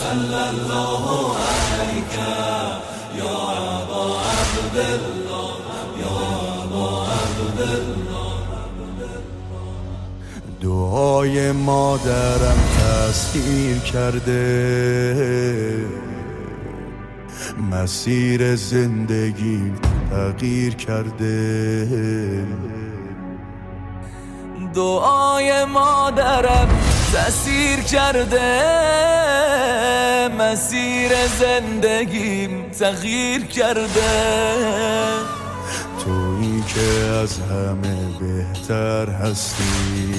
صلى الله عليك يا أبا عبد الله يا أبا عبد الله. دعای مادرم تأثیر کرده، مسیر زندگیم تغییر کرده. دعای مادرم تأثیر کرده، مسیر زندگیم تغییر کرده. تویی که از همه بهتر هستی،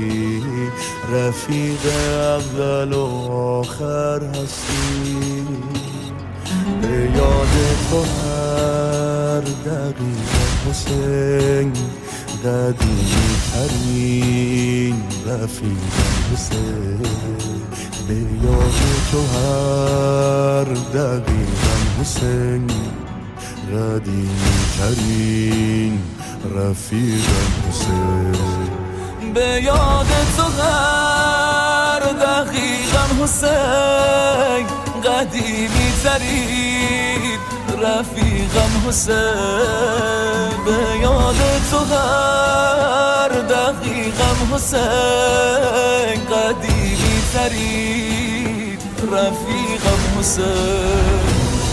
رفیق اول و آخر هستی. به یاد تو هر دقیقه حسین، قدیمی ترین رفیقم حسین. به یاد تو هر دقیقم حسین، قدیمی ترین رفیقم حسین. به یاد تو هر دقیقم حسین، قدیمی ترین رفیقم حسین. به یاد تو هر دقیقم حسین، قدیمی ترین رفیقم حسین.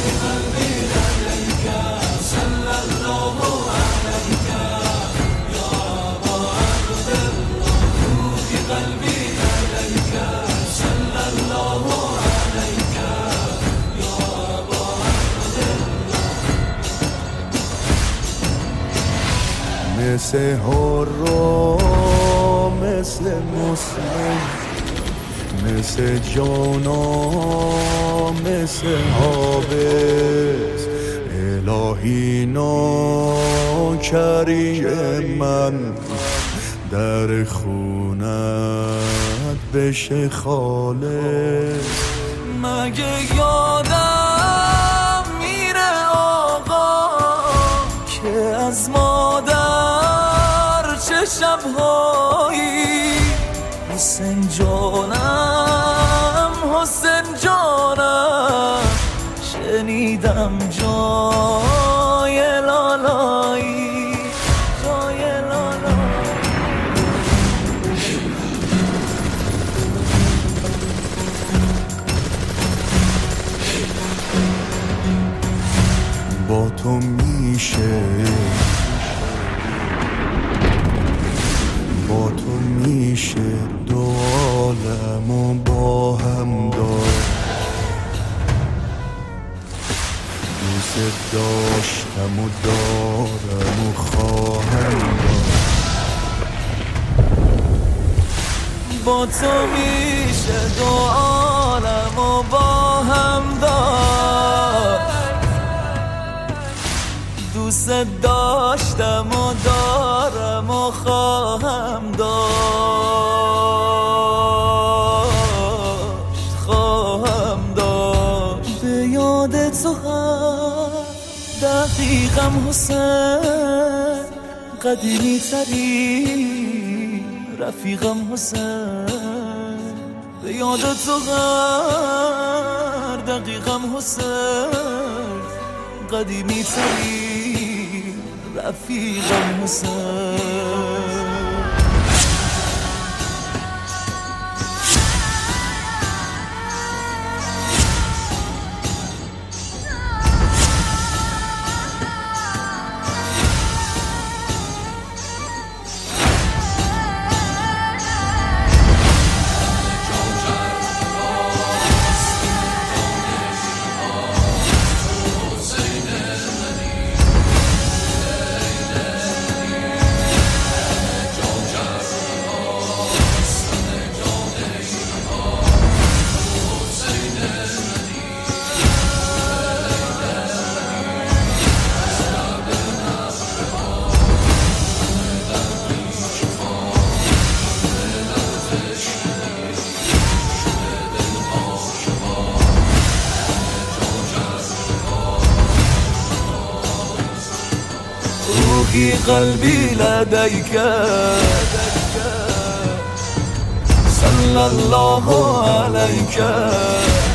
مثل حرام، مثل مسلم، مثل جانان، مثل حابس. الهی ناکری من در خونت بشه خالص. مگه یادم میره آقا که از مادر چه شبهایی. حسین جانم، حسین جانم، شنیدم جای لالایی، جای لالایی. با تو میشه، با تو میشه دو عالمو با هم داشت. دوست داشتم و دارم و خواهم داشت. با تو میشه دو عالمو با هم داشت. دوست داشتم و دارم و خواهم داشت، خواهم داشت. به یاد تو هر دقیقم حسین، قدیمی ترین رفیقم حسین. به یاد تو هر دقیقم حسین، قدیمی ترین رفیقم حسین. روحي قلبي لديك صلى الله عليك